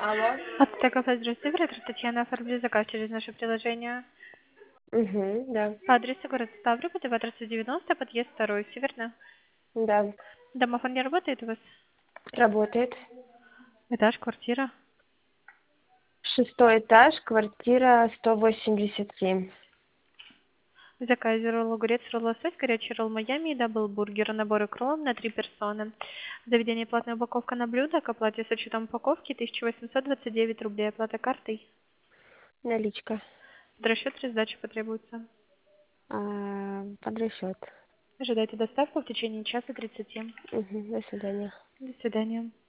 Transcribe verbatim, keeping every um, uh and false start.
Алло. От кафе «Здравствуйте, оператор Татьяна, оформили заказ через наше приложение. Угу, да. По адресу город Ставрополь, тридцать девяносто, подъезд второй, северно. Да. Домофон не работает у вас? Работает. Этаж, квартира. Шестой этаж, квартира сто восемьдесят семь. В заказе ролл огурец, ролл лосось, горячий ролл Майами и даблбургер, набор икров на три персоны. Заведение платная упаковка на блюдо, к оплате с учетом упаковки тысяча восемьсот двадцать девять рублей, оплата картой. Наличка. Под расчет при сдаче потребуется. А, под расчет. Ожидайте доставку в течение часа тридцати. Угу, до свидания. До свидания.